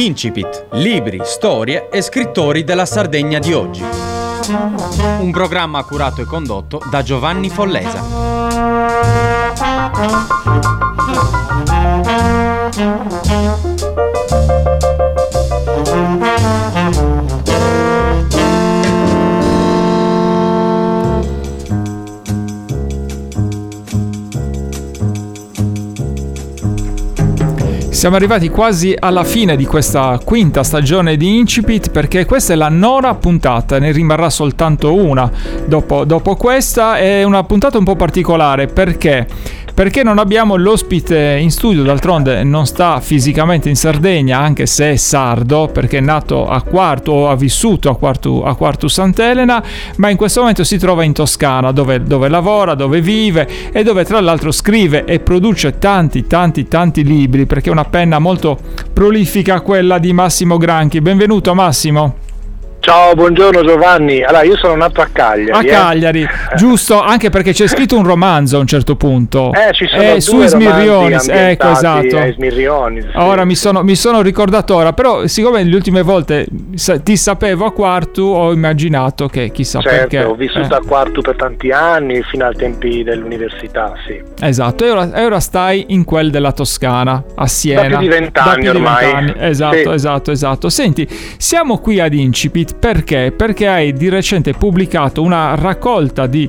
Incipit, libri, storie e scrittori della Sardegna di oggi. Un programma curato e condotto da Giovanni Follesa. Siamo arrivati quasi alla fine di questa quinta stagione di Incipit, perché questa è la nona puntata, ne rimarrà soltanto una dopo questa. È una puntata un po' particolare perché non abbiamo l'ospite in studio, d'altronde non sta fisicamente in Sardegna, anche se è sardo, perché è nato a Quartu o ha vissuto a Quartu Sant'Elena, ma in questo momento si trova in Toscana, dove lavora, dove vive e dove tra l'altro scrive e produce tanti libri, perché è una penna molto prolifica quella di Massimo Granchi. Benvenuto Massimo. Ciao, buongiorno Giovanni. Allora, io sono nato a Cagliari. Cagliari, giusto, anche perché c'è scritto un romanzo a un certo punto. Ci sono su Smirrionis, ecco, esatto. Smirrionis, sì. Ora mi sono ricordato ora, però siccome le ultime volte ti sapevo a Quartu, ho immaginato che chissà perché. Ho vissuto a Quartu per tanti anni, fino ai tempi dell'università, sì. Esatto, e ora stai in quel della Toscana, a Siena. Da più di 20 anni ormai. Esatto. Senti, siamo qui ad Incipit perché hai di recente pubblicato una raccolta di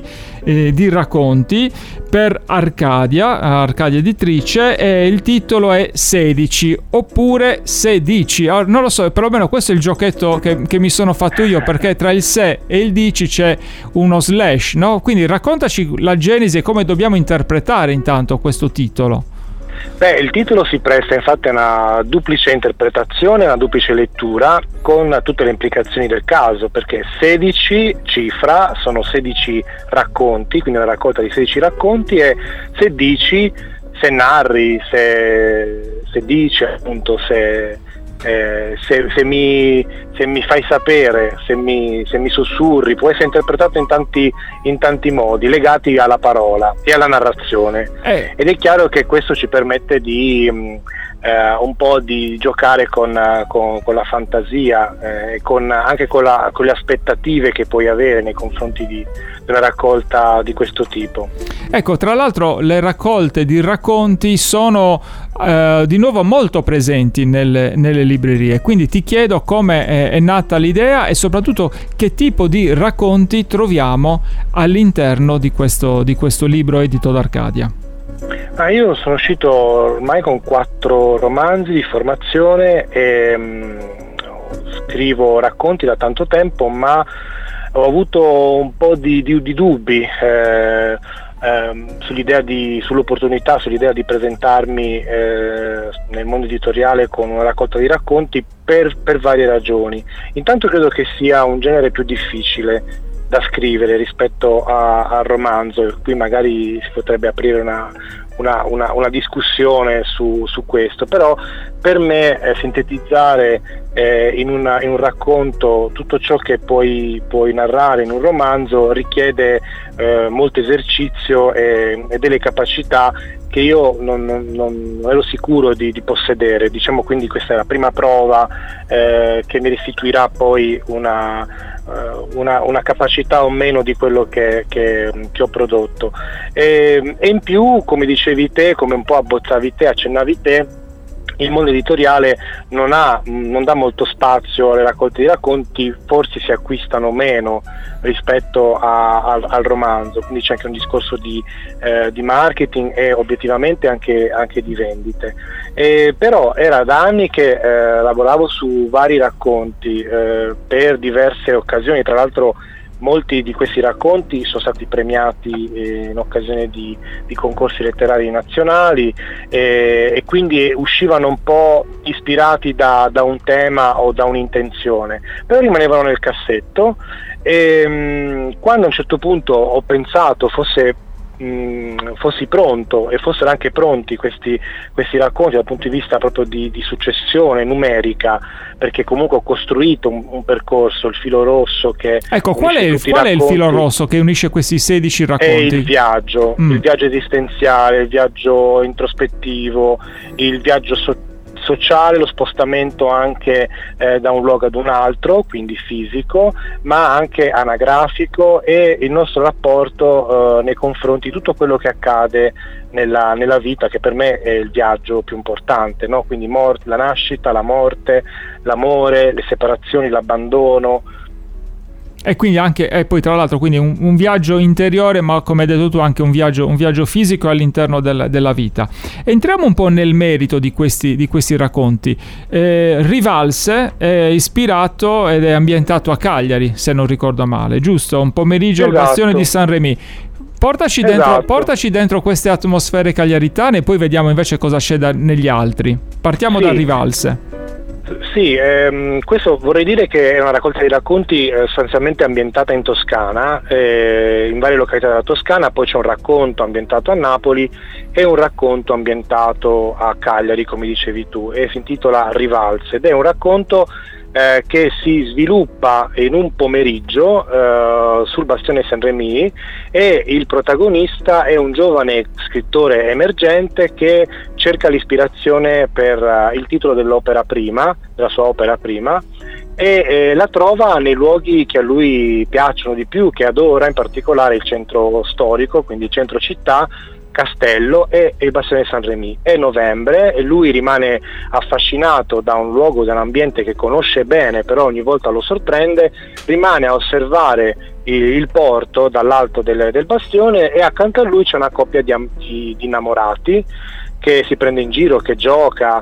racconti per Arcadia Editrice, e il titolo è 16 oppure 16. Allora, non lo so, perlomeno questo è il giochetto che mi sono fatto io, perché tra il se e il dici c'è uno slash, no? Quindi raccontaci la genesi e come dobbiamo interpretare intanto questo titolo. Il titolo si presta infatti a una duplice interpretazione, una duplice lettura, con tutte le implicazioni del caso, perché 16 cifra, sono 16 racconti, quindi una raccolta di 16 racconti, e se dici, se narri, se dici appunto, se mi fai sapere, se mi sussurri, può essere interpretato in tanti modi legati alla parola e alla narrazione. Ed è chiaro che questo ci permette di un po' di giocare con la fantasia, anche con le aspettative che puoi avere nei confronti di una raccolta di questo tipo. Ecco, tra l'altro le raccolte di racconti sono di nuovo molto presenti nelle librerie, quindi ti chiedo come è nata l'idea e soprattutto che tipo di racconti troviamo all'interno di questo libro edito da Arcadia. Io sono uscito ormai con 4 romanzi di formazione e scrivo racconti da tanto tempo, ma ho avuto un po' di dubbi sull'opportunità, sull'idea di presentarmi nel mondo editoriale con una raccolta di racconti per varie ragioni. Intanto credo che sia un genere più difficile da scrivere rispetto al romanzo, qui magari si potrebbe aprire una discussione su questo, però per me sintetizzare in un racconto tutto ciò che puoi narrare in un romanzo richiede molto esercizio e delle capacità che io non ero sicuro di possedere, diciamo. Quindi questa è la prima prova che mi restituirà poi una capacità o meno di quello che ho prodotto, e in più, come dicevi te, come un po' abbozzavi te, accennavi te, il mondo editoriale non dà molto spazio alle raccolte di racconti, forse si acquistano meno rispetto al romanzo, quindi c'è anche un discorso di marketing e obiettivamente anche di vendite. Però era da anni che lavoravo su vari racconti per diverse occasioni, tra l'altro molti di questi racconti sono stati premiati in occasione di concorsi letterari nazionali, e quindi uscivano un po' ispirati da un tema o da un'intenzione, però rimanevano nel cassetto, e quando a un certo punto ho pensato fossi pronto e fossero anche pronti questi racconti dal punto di vista proprio di successione numerica, perché comunque ho costruito un percorso, il filo rosso che... Ecco, qual è il filo rosso che unisce questi 16 racconti? È il viaggio esistenziale, il viaggio introspettivo, il viaggio sociale, lo spostamento anche da un luogo ad un altro, quindi fisico, ma anche anagrafico, e il nostro rapporto nei confronti di tutto quello che accade nella vita, che per me è il viaggio più importante, no? Quindi la nascita, la morte, l'amore, le separazioni, l'abbandono. E quindi anche, e poi tra l'altro, quindi un viaggio interiore, ma come hai detto tu anche un viaggio fisico all'interno della vita. Entriamo un po' nel merito di questi racconti. Rivalse è ispirato ed è ambientato a Cagliari, se non ricordo male, giusto? Un pomeriggio al Bastione di Saint-Rémy. Portaci dentro queste atmosfere cagliaritane e poi vediamo invece cosa c'è negli altri. Partiamo da Rivalse. Sì, questo vorrei dire che è una raccolta di racconti sostanzialmente ambientata in Toscana, in varie località della Toscana. Poi c'è un racconto ambientato a Napoli e un racconto ambientato a Cagliari, come dicevi tu, e si intitola Rivalse, ed è un racconto che si sviluppa in un pomeriggio sul Bastione Saint-Rémy, e il protagonista è un giovane scrittore emergente che cerca l'ispirazione per il titolo della sua opera prima, e la trova nei luoghi che a lui piacciono di più, che adora, in particolare il centro storico, quindi il centro città, Castello e il Bastione Saint-Rémy. È novembre e lui rimane affascinato da un luogo, da un ambiente che conosce bene, però ogni volta lo sorprende, rimane a osservare il porto dall'alto del bastione, e accanto a lui c'è una coppia di innamorati che si prende in giro, che gioca,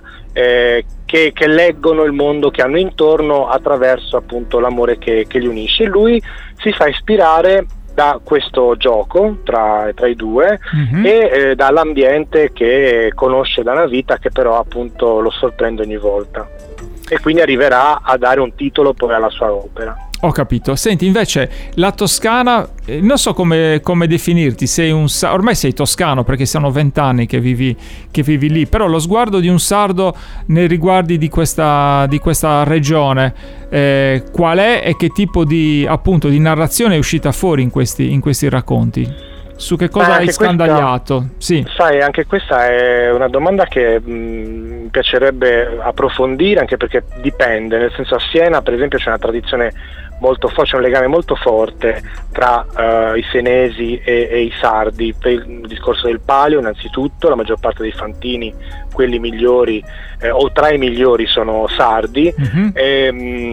che leggono il mondo che hanno intorno attraverso appunto l'amore che li unisce, e lui si fa ispirare da questo gioco tra i due, e dall'ambiente che conosce da una vita, che però appunto lo sorprende ogni volta, e quindi arriverà a dare un titolo poi alla sua opera. Ho capito. Senti, invece la Toscana, non so come definirti, ormai sei toscano perché sono 20 anni che vivi lì, però lo sguardo di un sardo nei riguardi di questa regione, qual è e che tipo di narrazione è uscita fuori in questi racconti? Su che cosa hai scandagliato? Sì. Sai, anche questa è una domanda che mi piacerebbe approfondire, anche perché dipende, nel senso, a Siena per esempio c'è una tradizione molto forte, c'è un legame molto forte tra i senesi e i sardi, per il discorso del palio innanzitutto. La maggior parte dei fantini, quelli migliori o tra i migliori, sono sardi. c'è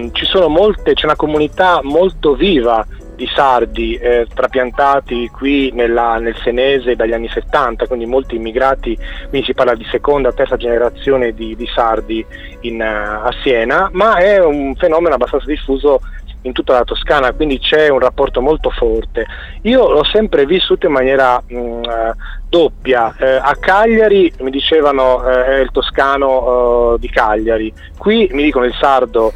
una comunità molto viva di sardi trapiantati qui nel senese dagli anni 70, quindi molti immigrati, quindi si parla di seconda, terza generazione di sardi a Siena, ma è un fenomeno abbastanza diffuso in tutta la Toscana, quindi c'è un rapporto molto forte. Io l'ho sempre vissuto in maniera doppia. A Cagliari mi dicevano è il toscano di Cagliari, qui mi dicono il sardo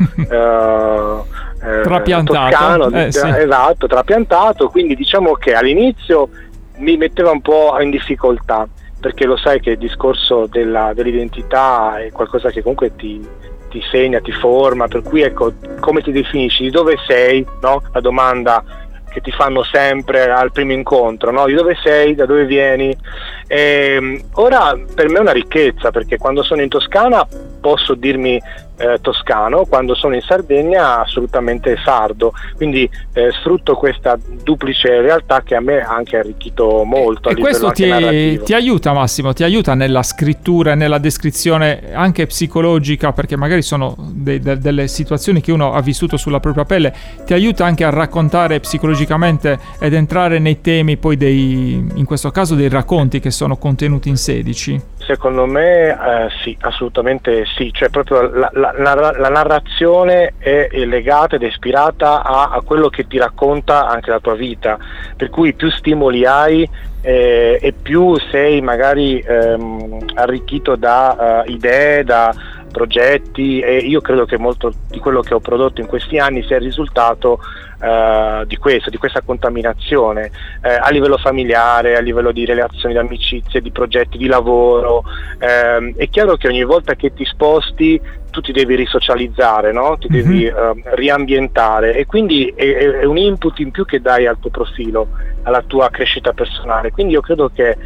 trapiantato, toscano, sì. Esatto, trapiantato, quindi diciamo che all'inizio mi metteva un po' in difficoltà, perché lo sai che il discorso dell'identità è qualcosa che comunque ti segna, ti forma, per cui ecco, come ti definisci, di dove sei, no? La domanda che ti fanno sempre al primo incontro, no? Di dove sei, da dove vieni? Ora per me è una ricchezza, perché quando sono in Toscana posso dirmi toscano, quando sono in Sardegna assolutamente sardo, quindi sfrutto questa duplice realtà che a me ha anche arricchito molto. E questo ti aiuta, Massimo, ti aiuta nella scrittura e nella descrizione anche psicologica, perché magari sono delle situazioni che uno ha vissuto sulla propria pelle, ti aiuta anche a raccontare psicologicamente ed entrare nei temi poi in questo caso dei racconti che sono contenuti in 16? Secondo me sì, assolutamente sì, cioè proprio la narrazione è legata ed è ispirata a quello che ti racconta anche la tua vita, per cui più stimoli hai e più sei magari arricchito da idee, da progetti, e io credo che molto di quello che ho prodotto in questi anni sia il risultato di questa contaminazione a livello familiare, a livello di relazioni, di amicizie, di progetti, di lavoro. È chiaro che ogni volta che ti sposti tu ti devi risocializzare, no? Ti devi riambientare, e quindi è un input in più che dai al tuo profilo, alla tua crescita personale. Quindi io credo che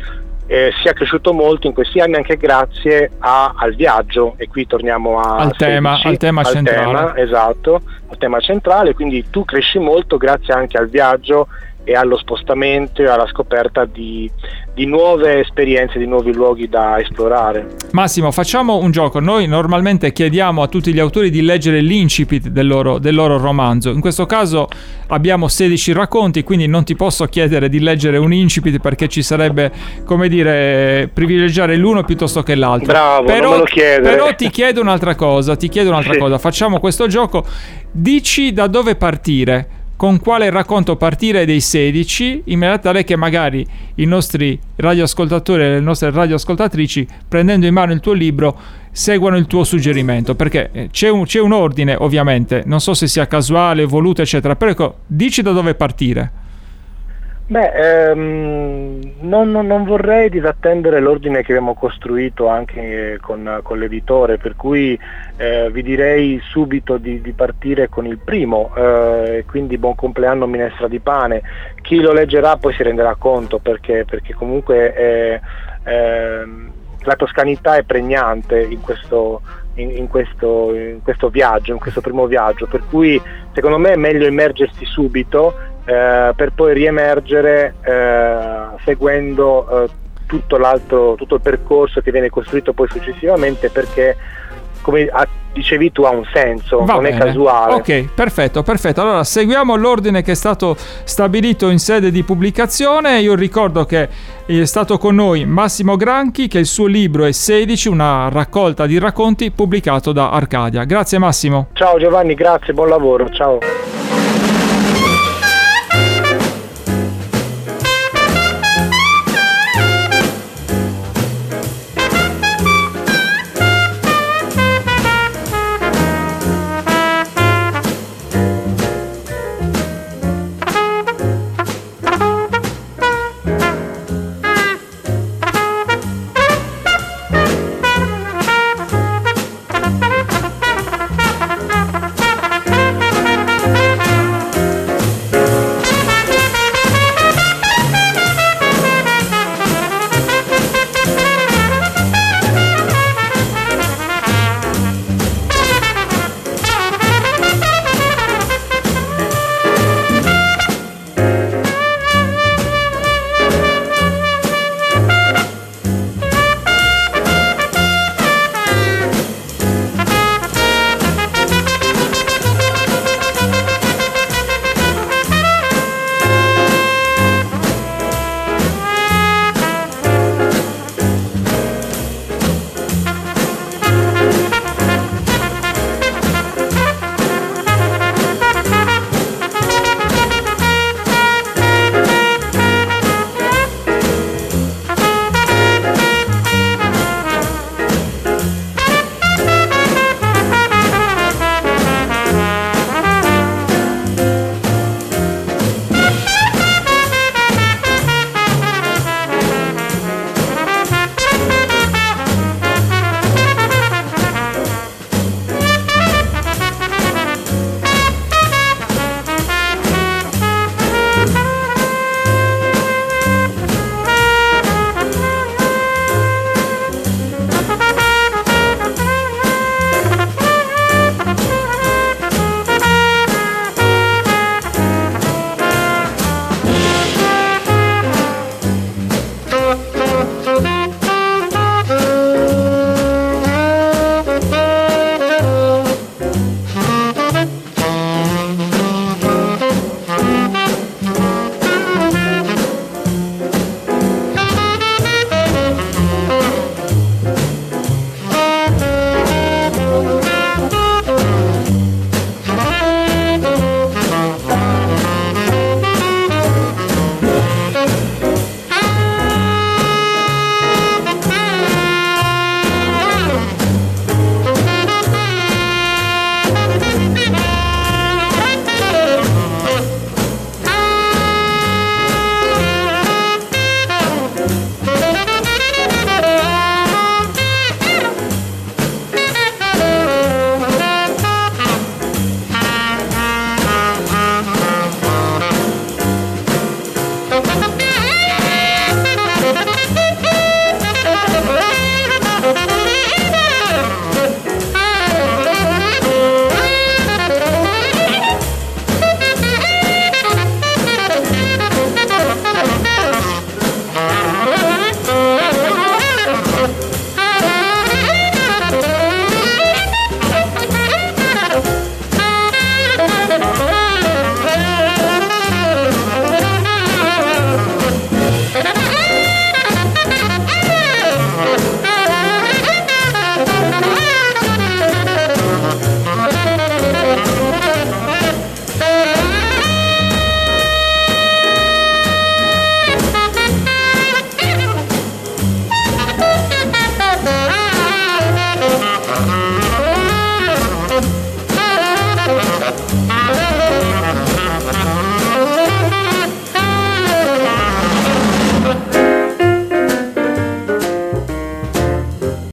sia cresciuto molto in questi anni anche grazie al viaggio, e qui torniamo al tema centrale. Esatto, al tema centrale, quindi tu cresci molto grazie anche al viaggio e allo spostamento e alla scoperta di nuove esperienze, di nuovi luoghi da esplorare. Massimo, facciamo un gioco. Noi normalmente chiediamo a tutti gli autori di leggere l'incipit del loro romanzo. In questo caso abbiamo 16 racconti, quindi non ti posso chiedere di leggere un incipit, perché ci sarebbe, come dire, privilegiare l'uno piuttosto che l'altro. Bravo, non me lo chiedere. Però ti chiedo un'altra cosa, cosa. Facciamo questo gioco. Dici da dove partire, con quale racconto partire dei 16, in maniera tale che magari i nostri radioascoltatori e le nostre radioascoltatrici, prendendo in mano il tuo libro, seguano il tuo suggerimento, perché c'è un ordine, ovviamente, non so se sia casuale, voluto, eccetera, però dici da dove partire. Non vorrei disattendere l'ordine che abbiamo costruito anche con l'editore, per cui vi direi subito di partire con il primo, quindi Buon compleanno minestra di pane. Chi lo leggerà poi si renderà conto, perché comunque la toscanità è pregnante in questo viaggio, in questo primo viaggio, per cui secondo me è meglio immergersi subito per poi riemergere seguendo tutto il percorso che viene costruito poi successivamente, perché come dicevi tu ha un senso, non è casuale. Ok, perfetto. Allora seguiamo l'ordine che è stato stabilito in sede di pubblicazione. Io ricordo che è stato con noi Massimo Granchi, che il suo libro è 16, una raccolta di racconti pubblicato da Arcadia. Grazie Massimo. Ciao Giovanni, grazie, buon lavoro, ciao.